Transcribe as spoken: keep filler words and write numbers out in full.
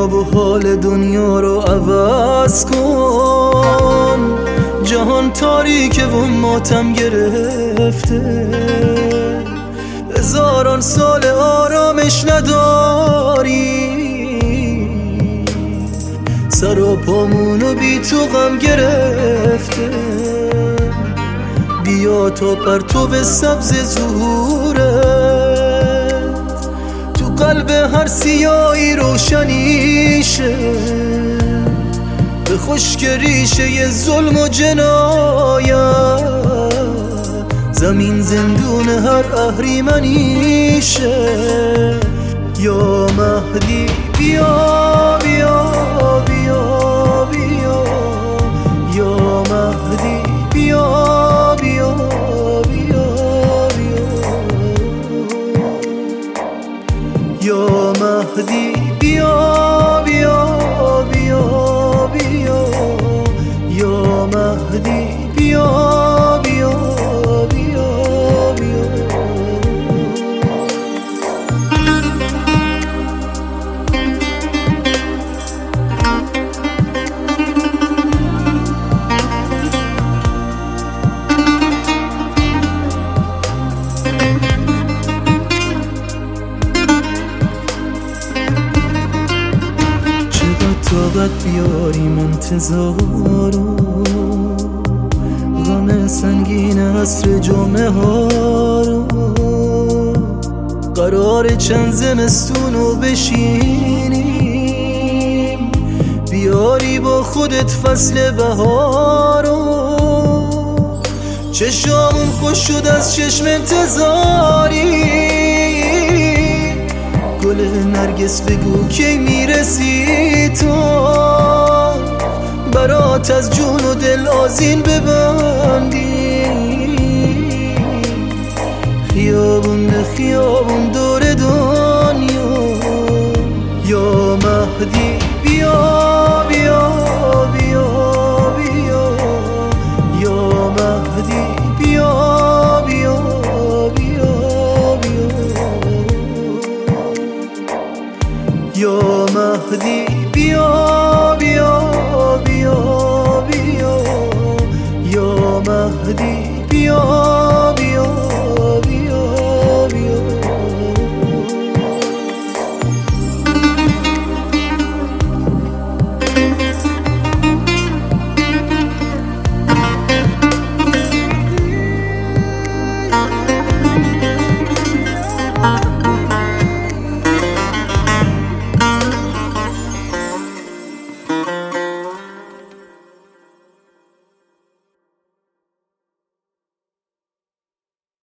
دنیا و حال دنیا رو عوض کن. جهان تاریکه و ماتم گرفته، هزاران سال آرامش نداری. سر و پامونو بی تو غم گرفته، بیا تا پرتو سبز زهورت تو قلب هر سیاهی روشنیشه. به خشک ریشه ظلم و جنایت، زمین زندون هر اهریمنیشه. یا مهدی بیا بیا بیا بیا، یا مهدی بیا بیا بیا بیا، یا مهدی بیا بیا بیا بیا، یا مهدی بیا بیا بیا بیا. طاقت بیاریم انتظارو، غم سنگین عصر جمعه ها رو. قرار چند زمستونو بشینیم، بیاری با خودت فصل بهارو. چشامون خوش شد از چشم انتظاری، گل نرگس بگو کی میرسی تو. برات از جون و دل آذین ببندی، خیابون به خیابون دور دنیا. یا مهدی بیا